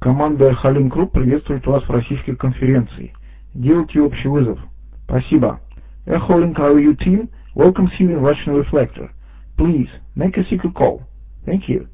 Команда Халин Групп приветствует вас в российской конференции. Делайте общий вызов. Спасибо. Echo Link RU team welcomes you in Russian Reflector. Please make a secret call. Thank you.